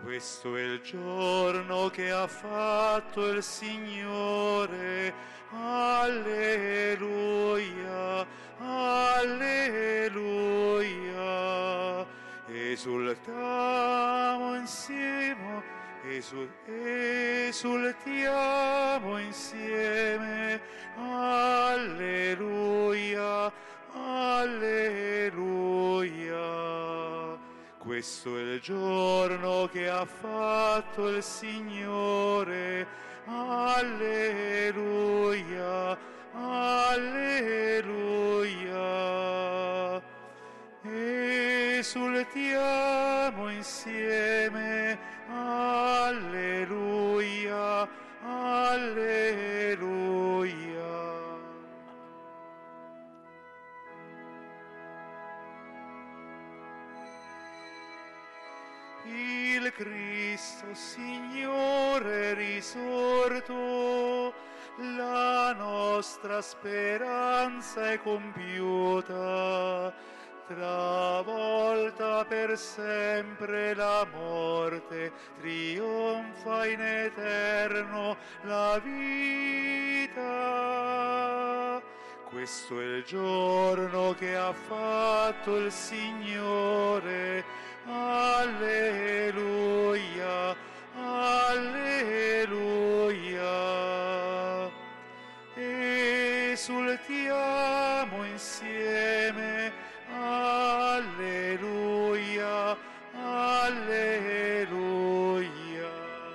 Questo è il giorno che ha fatto il Signore. Alleluia, alleluia. Esultiamo insieme, esultiamo insieme. Alleluia, alleluia. Questo è il giorno che ha fatto il Signore. Alleluia, alleluia. Esultiamo insieme. Alleluia, alleluia. Il Cristo Signore è risorto, la nostra speranza è compiuta, travolta per sempre la morte, trionfa in eterno la vita. Questo è il giorno che ha fatto il Signore. Alleluia, alleluia. Esultiamo insieme. Alleluia, alleluia.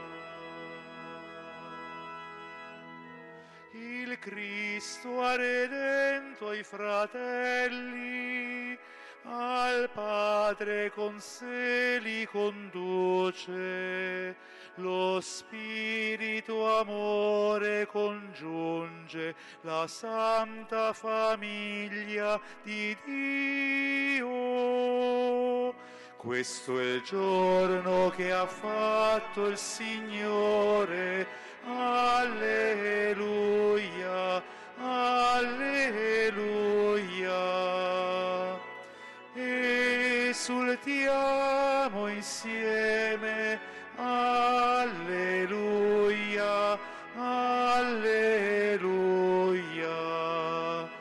Il Cristo ha redento i fratelli, al Padre con sé li conduce, lo Spirito amore congiunge, la santa famiglia di Dio. Questo è il giorno che ha fatto il Signore. Alleluia, alleluia. Esultiamo insieme. Alleluia, alleluia,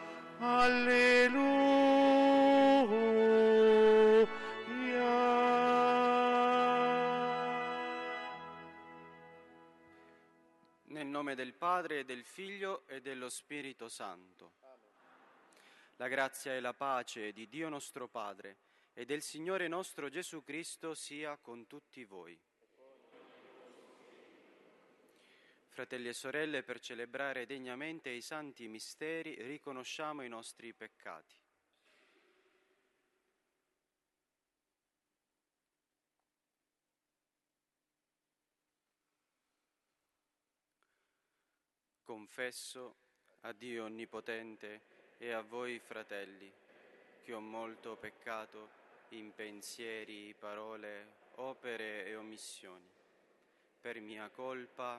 alleluia. Nel nome del Padre, e del Figlio e dello Spirito Santo. La grazia e la pace di Dio nostro Padre e del Signore nostro Gesù Cristo sia con tutti voi. Fratelli e sorelle, per celebrare degnamente i santi misteri, riconosciamo i nostri peccati. Confesso a Dio Onnipotente e a voi, fratelli, che ho molto peccato in pensieri, parole, opere e omissioni. Per mia colpa,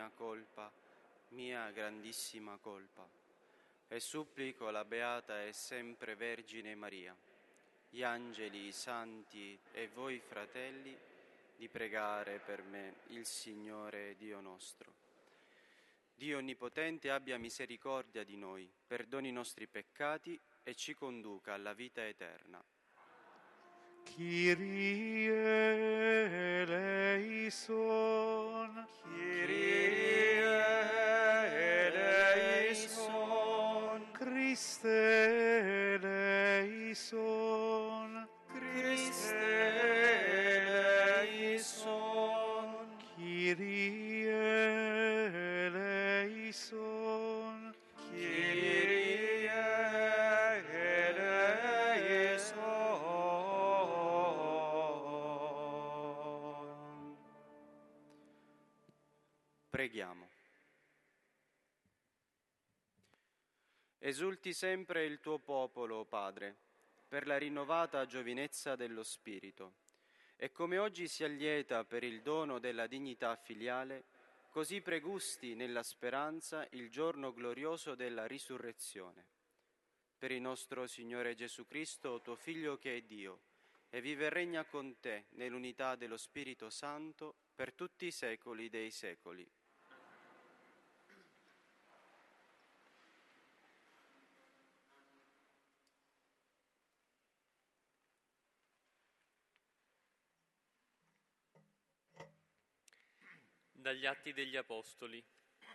mia grandissima colpa. E supplico la Beata e sempre Vergine Maria, gli angeli, i santi e voi, fratelli, di pregare per me il Signore Dio nostro. Dio Onnipotente abbia misericordia di noi, perdoni i nostri peccati e ci conduca alla vita eterna. Kyrie eleison, Kyrie eleison, Christe eleison, Christe eleison, Kyrie eleison, Kyrie eleison. Preghiamo. Esulti sempre il tuo popolo, o Padre, per la rinnovata giovinezza dello Spirito, e come oggi si allieta per il dono della dignità filiale, così pregusti nella speranza il giorno glorioso della risurrezione. Per il nostro Signore Gesù Cristo, tuo Figlio che è Dio, e vive e regna con te nell'unità dello Spirito Santo per tutti i secoli dei secoli. Dagli Atti degli Apostoli.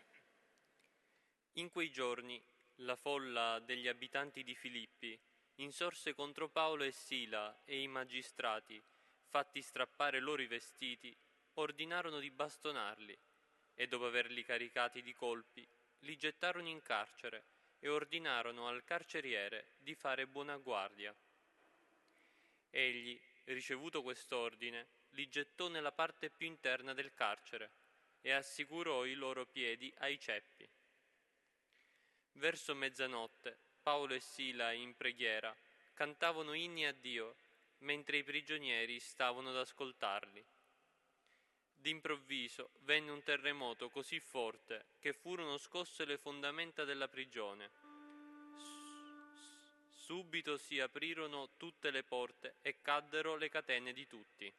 In quei giorni la folla degli abitanti di Filippi insorse contro Paolo e Sila, e i magistrati, fatti strappare loro i vestiti, ordinarono di bastonarli, e dopo averli caricati di colpi li gettarono in carcere e ordinarono al carceriere di fare buona guardia. Egli, ricevuto quest'ordine, li gettò nella parte più interna del carcere e assicurò i loro piedi ai ceppi. Verso mezzanotte Paolo e Sila, in preghiera, cantavano inni a Dio, mentre i prigionieri stavano ad ascoltarli. D'improvviso venne un terremoto così forte che furono scosse le fondamenta della prigione. Subito si aprirono tutte le porte e caddero le catene di tutti.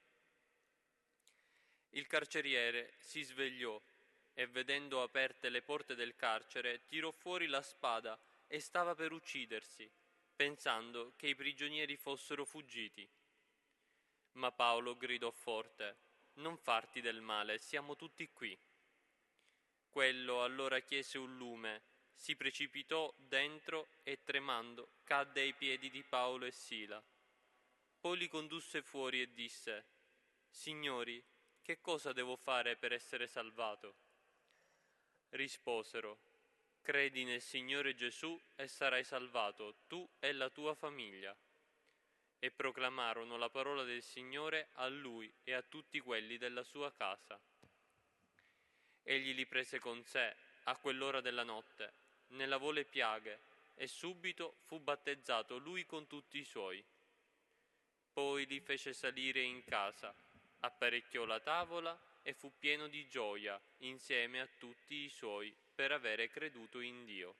Il carceriere si svegliò e, vedendo aperte le porte del carcere, tirò fuori la spada e stava per uccidersi, pensando che i prigionieri fossero fuggiti. Ma Paolo gridò forte: «Non farti del male, siamo tutti qui». Quello allora chiese un lume, si precipitò dentro e, tremando, cadde ai piedi di Paolo e Sila. Poi li condusse fuori e disse: «Signori, che cosa devo fare per essere salvato?» Risposero: «Credi nel Signore Gesù e sarai salvato, tu e la tua famiglia». E proclamarono la parola del Signore a lui e a tutti quelli della sua casa. Egli li prese con sé a quell'ora della notte, ne lavò le piaghe e subito fu battezzato lui con tutti i suoi. Poi li fece salire in casa, apparecchiò la tavola e fu pieno di gioia insieme a tutti i suoi per avere creduto in Dio.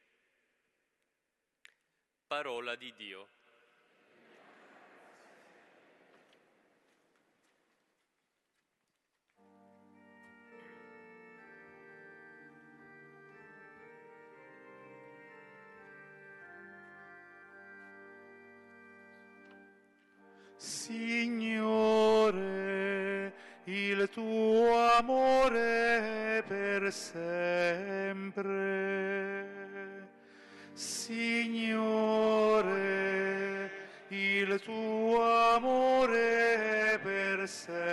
Parola di Dio. Signore, il tuo amore è per sempre. Signore, il tuo amore è per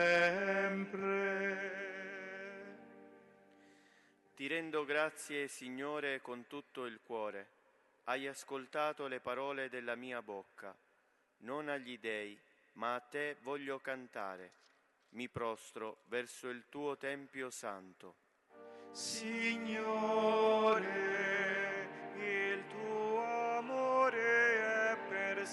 sempre. Ti rendo grazie, Signore, con tutto il cuore. Hai ascoltato le parole della mia bocca. Non agli dei, ma a te voglio cantare. Mi prostro verso il tuo tempio santo. Signore, il tuo amore è per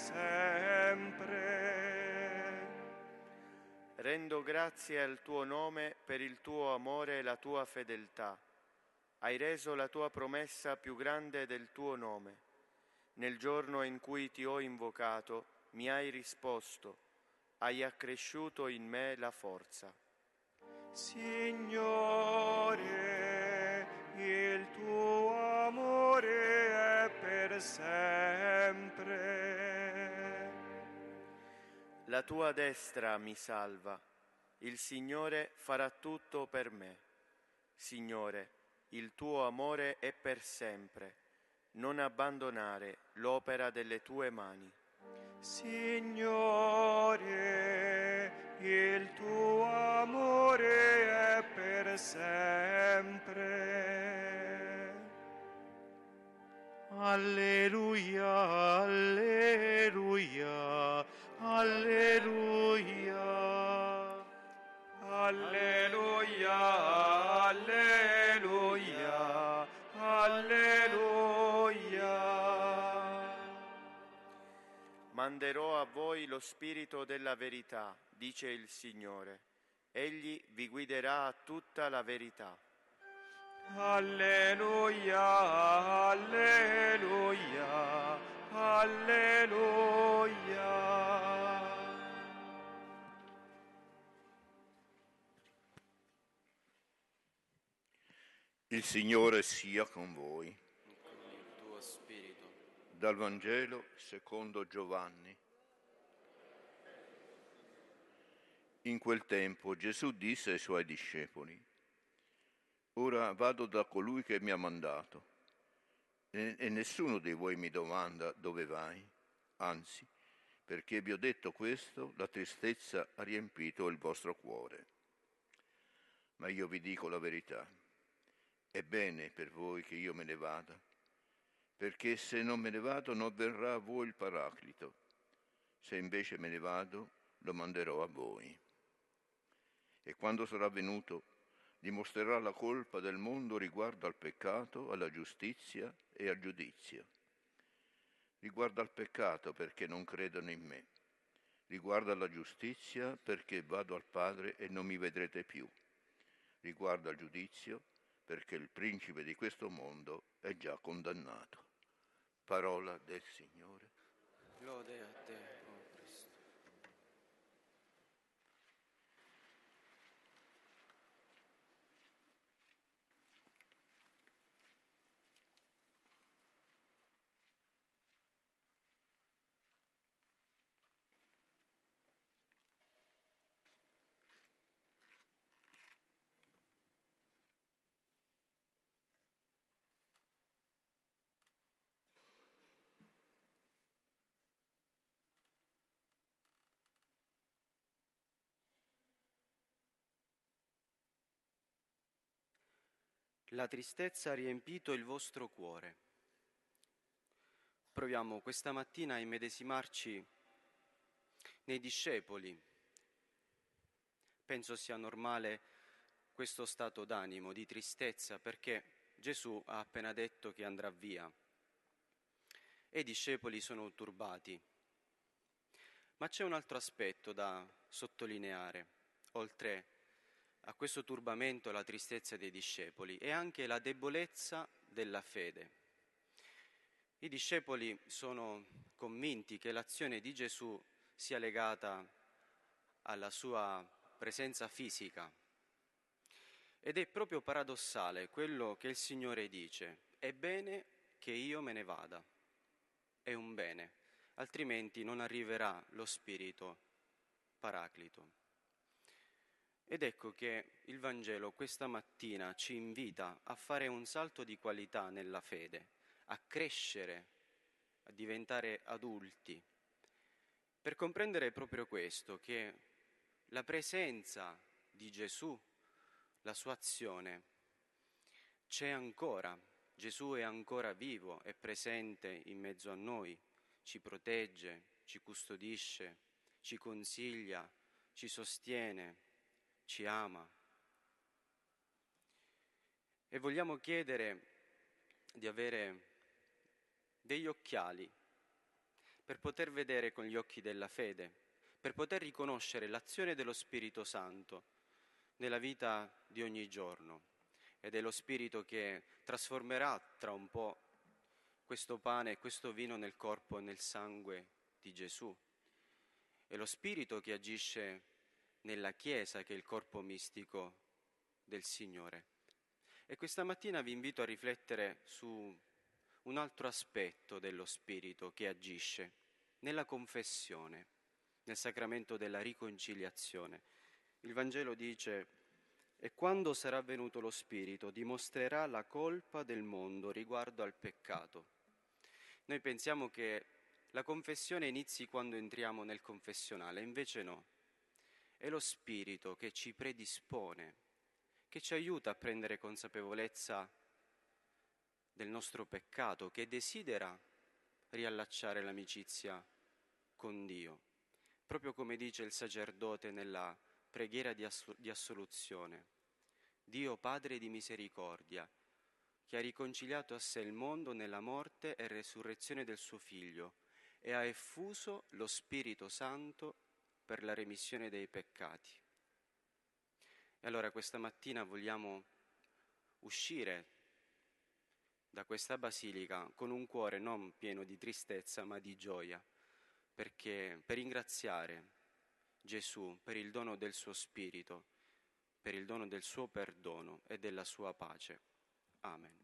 sempre. Rendo grazie al tuo nome per il tuo amore e la tua fedeltà. Hai reso la tua promessa più grande del tuo nome. Nel giorno in cui ti ho invocato, mi hai risposto. Hai accresciuto in me la forza. Signore, il tuo amore è per sempre. La tua destra mi salva. Il Signore farà tutto per me. Signore, il tuo amore è per sempre. Non abbandonare l'opera delle tue mani. Signore, il tuo amore è per sempre. Alleluia, alleluia, alleluia. Alleluia, alleluia, alleluia. Manderò a voi lo Spirito della verità, dice il Signore. Egli vi guiderà a tutta la verità. Alleluia, alleluia, alleluia. Il Signore sia con voi. e con il tuo spirito. Dal Vangelo secondo Giovanni. In quel tempo Gesù disse ai suoi discepoli: Ora vado da colui che mi ha mandato, e nessuno di voi mi domanda dove vai. Anzi, perché vi ho detto questo, la tristezza ha riempito il vostro cuore. Ma io vi dico la verità. È bene per voi che io me ne vada, perché se non me ne vado non verrà a voi il Paraclito. Se invece me ne vado, lo manderò a voi. E quando sarà venuto, dimostrerà la colpa del mondo riguardo al peccato, alla giustizia e al giudizio. Riguardo al peccato perché non credono in me. Riguardo alla giustizia perché vado al Padre e non mi vedrete più. Riguardo al giudizio perché il principe di questo mondo è già condannato. Parola del Signore. Lode a te, o Cristo. La tristezza ha riempito il vostro cuore. Proviamo questa mattina a immedesimarci nei discepoli. Penso sia normale questo stato d'animo, di tristezza, perché Gesù ha appena detto che andrà via e i discepoli sono turbati. Ma c'è un altro aspetto da sottolineare, oltre a questo turbamento, la tristezza dei discepoli, e anche la debolezza della fede. I discepoli sono convinti che l'azione di Gesù sia legata alla sua presenza fisica. Ed è proprio paradossale quello che il Signore dice: è bene che io me ne vada, è un bene, altrimenti non arriverà lo Spirito Paraclito. Ed ecco che il Vangelo questa mattina ci invita a fare un salto di qualità nella fede, a crescere, a diventare adulti, per comprendere proprio questo, che la presenza di Gesù, la sua azione, c'è ancora. Gesù è ancora vivo, è presente in mezzo a noi, ci protegge, ci custodisce, ci consiglia, ci sostiene, ci ama. E vogliamo chiedere di avere degli occhiali per poter vedere con gli occhi della fede, per poter riconoscere l'azione dello Spirito Santo nella vita di ogni giorno. Ed è lo Spirito che trasformerà tra un po' questo pane e questo vino nel corpo e nel sangue di Gesù. È lo Spirito che agisce nella Chiesa, che è il corpo mistico del Signore. E questa mattina vi invito a riflettere su un altro aspetto dello Spirito che agisce nella confessione, nel sacramento della riconciliazione. Il Vangelo dice: e quando sarà venuto lo Spirito dimostrerà la colpa del mondo riguardo al peccato. Noi pensiamo che la confessione inizi quando entriamo nel confessionale, invece no. È lo Spirito che ci predispone, che ci aiuta a prendere consapevolezza del nostro peccato, che desidera riallacciare l'amicizia con Dio, proprio come dice il sacerdote nella preghiera di assoluzione. Dio Padre di misericordia, che ha riconciliato a sé il mondo nella morte e resurrezione del suo Figlio e ha effuso lo Spirito Santo per la remissione dei peccati. E allora questa mattina vogliamo uscire da questa basilica con un cuore non pieno di tristezza ma di gioia, perché per ringraziare Gesù per il dono del suo Spirito, per il dono del suo perdono e della sua pace. Amen.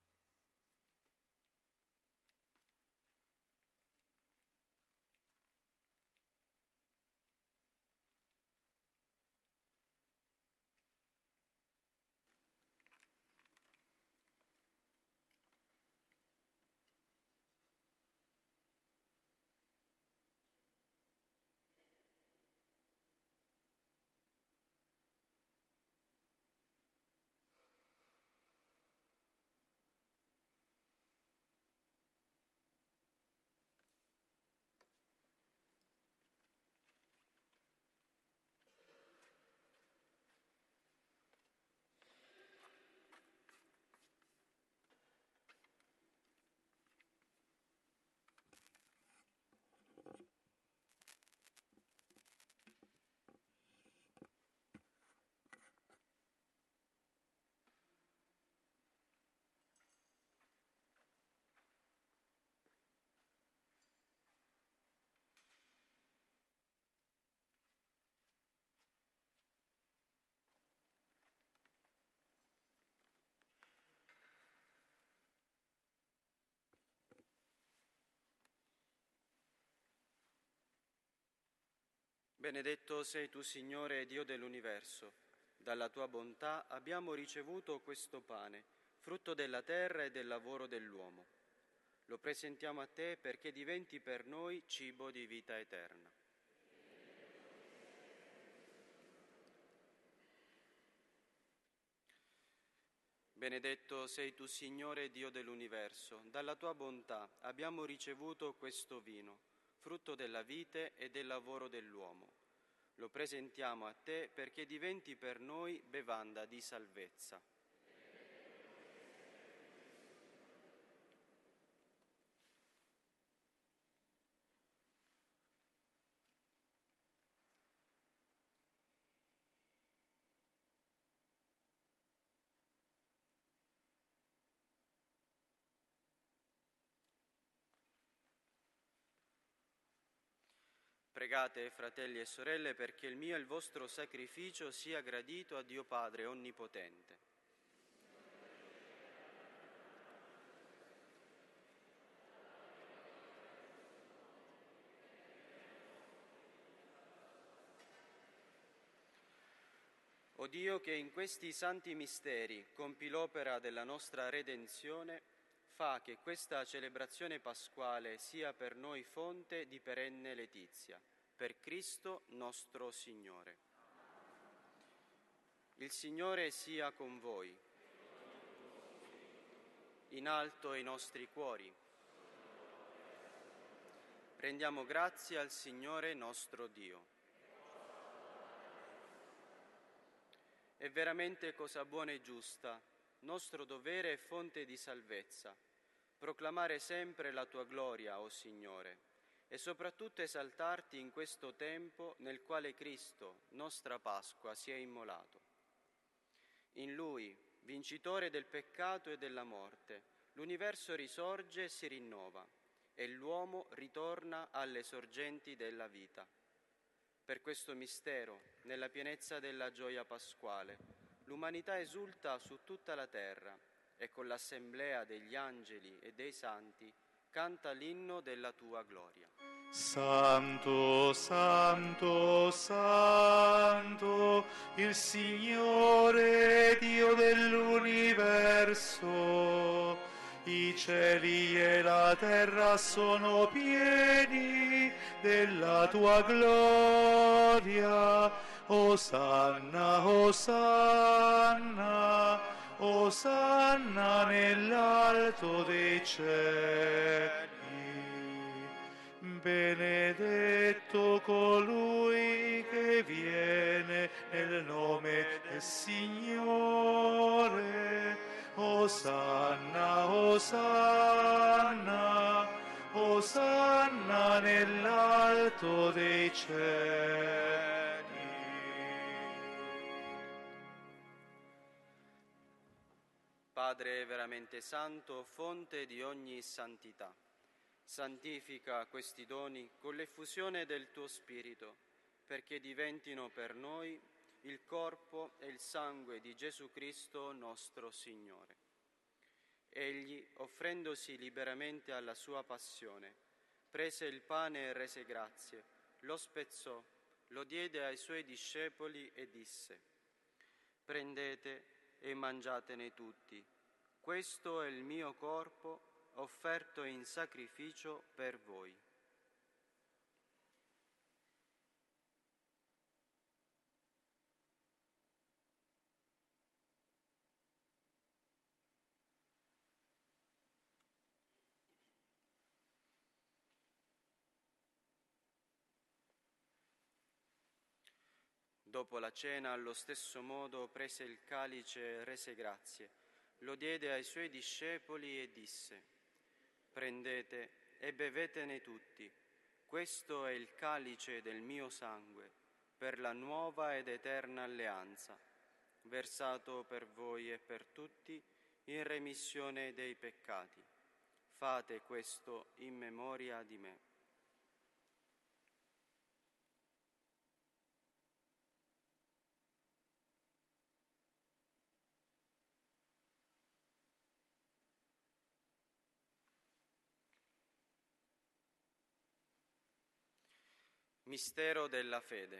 Benedetto sei tu, Signore, Dio dell'universo. Dalla tua bontà abbiamo ricevuto questo pane, frutto della terra e del lavoro dell'uomo. Lo presentiamo a te perché diventi per noi cibo di vita eterna. Benedetto sei tu, Signore, Dio dell'universo. Dalla tua bontà abbiamo ricevuto questo vino, frutto della vite e del lavoro dell'uomo. Lo presentiamo a te perché diventi per noi bevanda di salvezza. Pregate, fratelli e sorelle, perché il mio e il vostro sacrificio sia gradito a Dio Padre Onnipotente. O Dio, che in questi santi misteri compi l'opera della nostra redenzione, fa che questa celebrazione pasquale sia per noi fonte di perenne letizia. Per Cristo nostro Signore. Il Signore sia con voi. In alto i nostri cuori. Rendiamo grazie al Signore nostro Dio. È veramente cosa buona e giusta, nostro dovere e fonte di salvezza, proclamare sempre la tua gloria, o Signore, e soprattutto esaltarti in questo tempo nel quale Cristo, nostra Pasqua, si è immolato. In Lui, vincitore del peccato e della morte, l'universo risorge e si rinnova, e l'uomo ritorna alle sorgenti della vita. Per questo mistero, nella pienezza della gioia pasquale, l'umanità esulta su tutta la terra e con l'assemblea degli angeli e dei santi canta l'inno della tua gloria. Santo, santo, santo, il Signore Dio dell'universo. I cieli e la terra sono pieni della tua gloria. Osanna, Osanna, Osanna nell'alto dei cieli. Benedetto colui che viene nel nome del Signore. Osanna, Osanna, Osanna nell'alto dei cieli. Padre veramente santo, fonte di ogni santità, santifica questi doni con l'effusione del tuo Spirito, perché diventino per noi il corpo e il sangue di Gesù Cristo nostro Signore. Egli, offrendosi liberamente alla sua passione, prese il pane e rese grazie, lo spezzò, lo diede ai suoi discepoli e disse: «Prendete e mangiatene tutti. Questo è il mio corpo offerto in sacrificio per voi». Dopo la cena, allo stesso modo, prese il calice e rese grazie, lo diede ai suoi discepoli e disse: «Prendete e bevetene tutti. Questo è il calice del mio sangue, per la nuova ed eterna alleanza, versato per voi e per tutti in remissione dei peccati. Fate questo in memoria di me». Mistero della fede.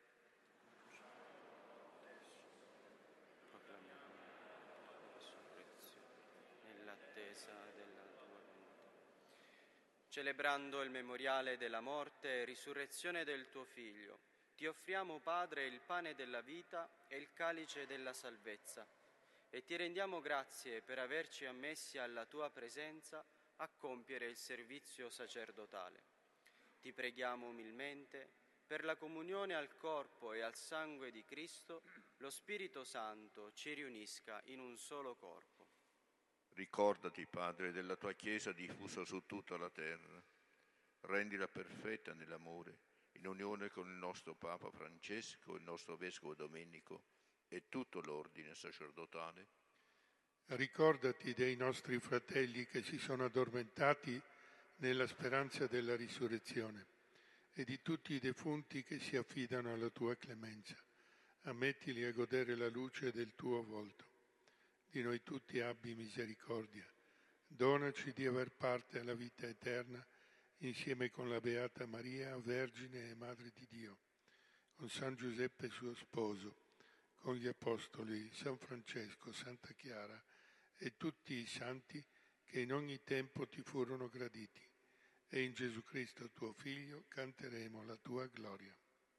Proclamiamo la risurrezione nell'attesa della tua venuta. Celebrando il memoriale della morte e risurrezione del tuo Figlio, ti offriamo, Padre, il pane della vita e il calice della salvezza, e ti rendiamo grazie per averci ammessi alla tua presenza a compiere il servizio sacerdotale. Ti preghiamo umilmente, per la comunione al corpo e al sangue di Cristo, lo Spirito Santo ci riunisca in un solo corpo. Ricordati, Padre, della tua Chiesa diffusa su tutta la terra. Rendila perfetta nell'amore, in unione con il nostro Papa Francesco, il nostro Vescovo Domenico e tutto l'ordine sacerdotale. Ricordati dei nostri fratelli che si sono addormentati nella speranza della risurrezione e di tutti i defunti che si affidano alla tua clemenza. Ammettili a godere la luce del tuo volto. Di noi tutti abbi misericordia. Donaci di aver parte alla vita eterna insieme con la Beata Maria, Vergine e Madre di Dio, con San Giuseppe suo sposo, con gli Apostoli, San Francesco, Santa Chiara e tutti i santi che in ogni tempo ti furono graditi. E in Gesù Cristo tuo Figlio canteremo la tua gloria.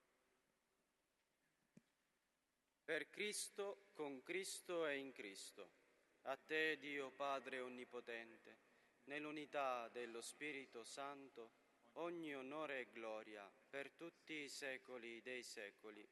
Per Cristo, con Cristo e in Cristo, a te Dio Padre Onnipotente, nell'unità dello Spirito Santo, ogni onore e gloria per tutti i secoli dei secoli.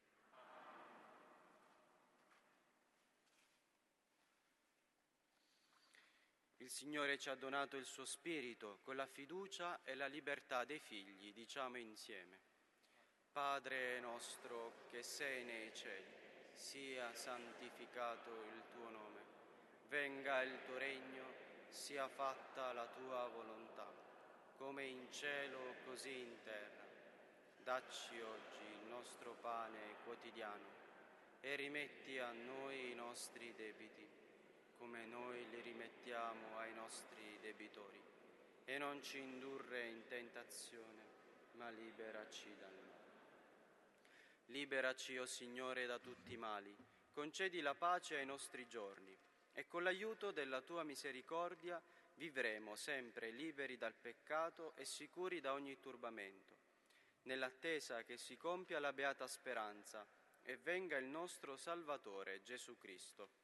Il Signore ci ha donato il suo Spirito con la fiducia e la libertà dei figli. Diciamo insieme: Padre nostro che sei nei cieli, sia santificato il tuo nome. Venga il tuo regno, sia fatta la tua volontà, come in cielo così in terra. Dacci oggi il nostro pane quotidiano e rimetti a noi i nostri debiti, come noi li rimettiamo ai nostri debitori, e non ci indurre in tentazione, ma liberaci dal male. Liberaci, o Signore, da tutti i mali, concedi la pace ai nostri giorni, e con l'aiuto della tua misericordia vivremo sempre liberi dal peccato e sicuri da ogni turbamento, nell'attesa che si compia la beata speranza e venga il nostro Salvatore Gesù Cristo.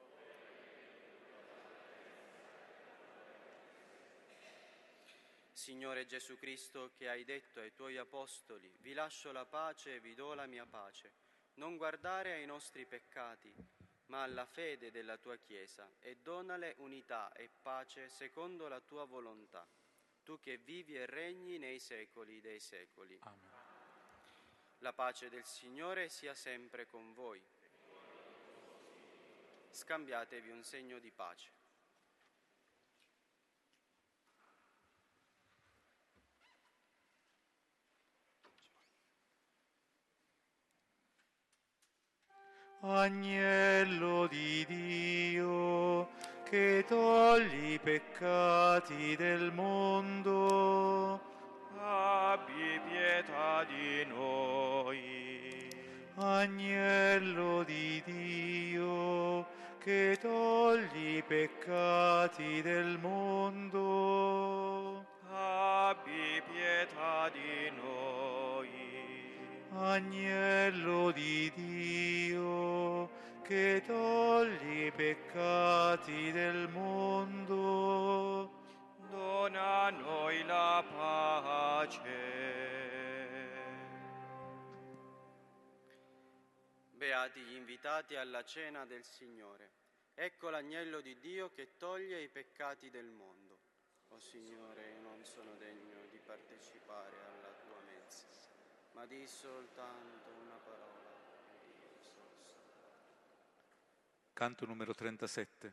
Signore Gesù Cristo, che hai detto ai tuoi apostoli: vi lascio la pace e vi do la mia pace, non guardare ai nostri peccati, ma alla fede della tua Chiesa, e donale unità e pace secondo la tua volontà, tu che vivi e regni nei secoli dei secoli. Amen. La pace del Signore sia sempre con voi. Scambiatevi un segno di pace. Agnello di Dio, che togli i peccati del mondo, abbi pietà di noi. Agnello di Dio, che togli i peccati del mondo, Abbi pietà di noi. Agnello di Dio, che togli i peccati del mondo, Dona a noi la pace. Beati gli invitati alla cena del Signore. Ecco l'agnello di Dio che toglie i peccati del mondo. O Signore, io non sono degno di partecipare alla tua mensa, ma di soltanto una parola e io sarò salvato. Canto numero 37.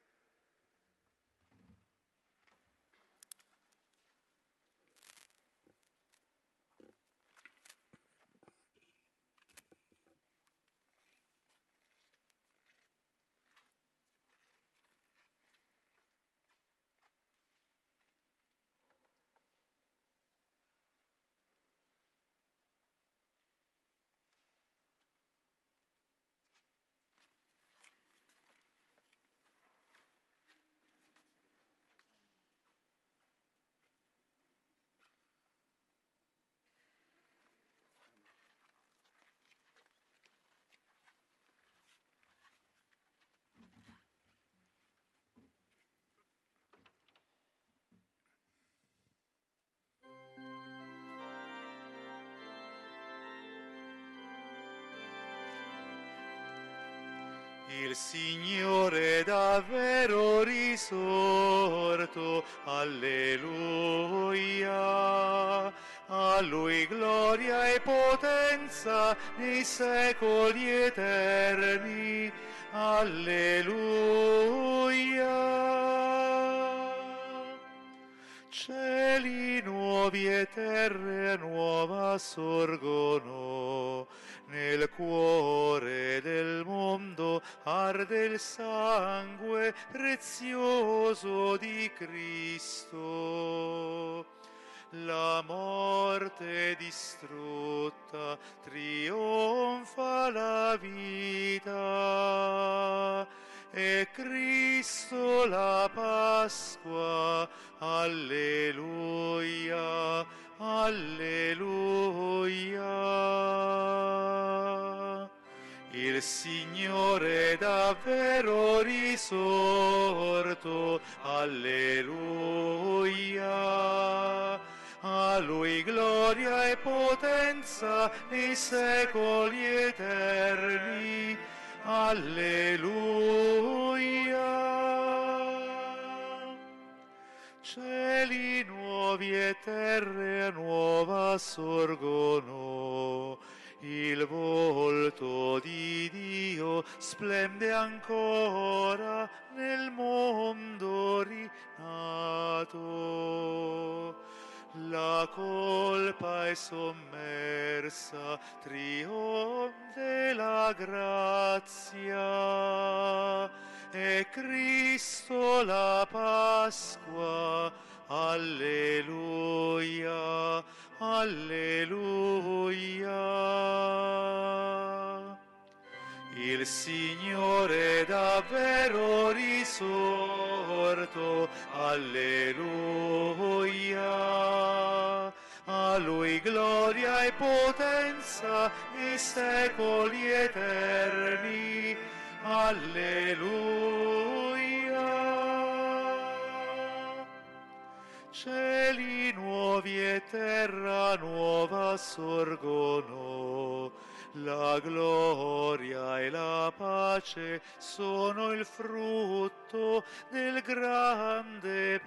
Il Signore è davvero risorto, alleluia. A Lui gloria e potenza nei secoli eterni, alleluia. Cieli nuovi e terre nuova sorgono, nel cuore del mondo arde il sangue prezioso di Cristo. La morte distrutta trionfa la vita, e Cristo la Pasqua, alleluia, alleluia. Il Signore è davvero risorto, alleluia. A Lui gloria e potenza nei secoli eterni, alleluia. Cieli nuovi e terre nuova sorgono, il volto di Dio splende ancora nel mondo rinato. La colpa è sommersa, trionfa la grazia, e Cristo la Pasqua, alleluia, alleluia. Il Signore è davvero risorto, alleluia. A Lui gloria e potenza nei secoli eterni, alleluia. Cieli nuovi e terra nuova sorgono, la gloria e la pace sono il frutto del grande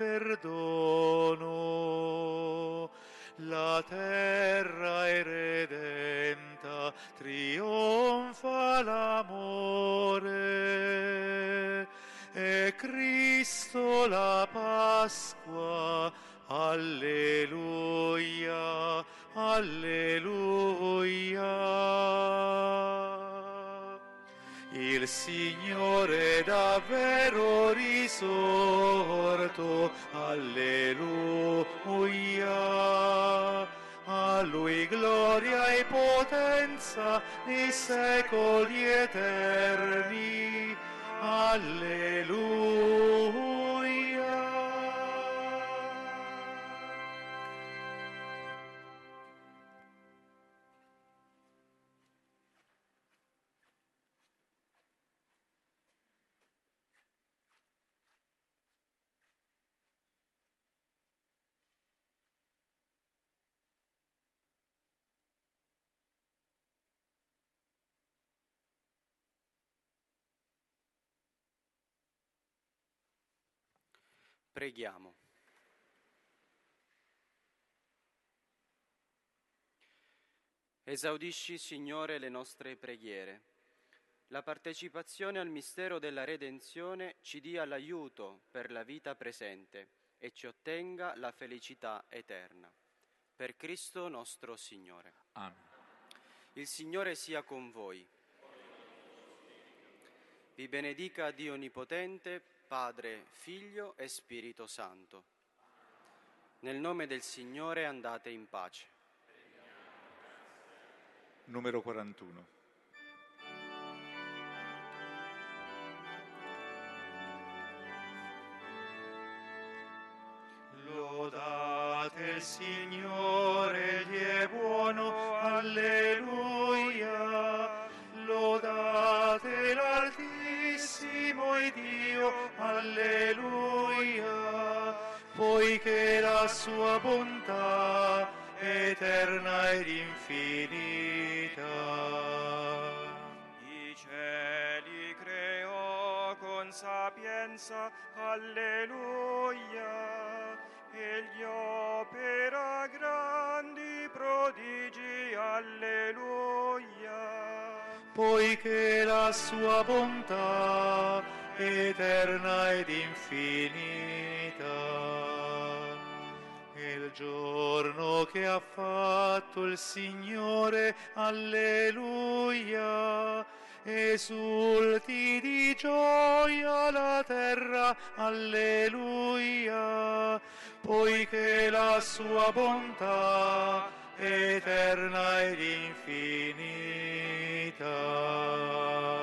perdono. La terra è redenta, trionfa l'amore, e Cristo la Pasqua, alleluia, alleluia. Il Signore è davvero risorto, alleluia. A Lui gloria e potenza nei secoli eterni, alleluia. Preghiamo. Esaudisci, Signore, le nostre preghiere. La partecipazione al mistero della redenzione ci dia l'aiuto per la vita presente e ci ottenga la felicità eterna. Per Cristo nostro Signore. Amen. Il Signore sia con voi. Vi benedica Dio Onnipotente, Padre, Figlio e Spirito Santo. Nel nome del Signore andate in pace. Numero 41. Lodate il Signore, Egli è buono, alleluia. Lodate l'Altissimo Dio, alleluia. Poiché la sua bontà è eterna ed infinita. I cieli creò con sapienza, alleluia. Egli opera grandi prodigi, alleluia. Poiché la sua bontà è eterna ed infinita. Il giorno che ha fatto il Signore, alleluia. Esulti di gioia la terra, alleluia. Poiché la sua bontà è eterna ed infinita.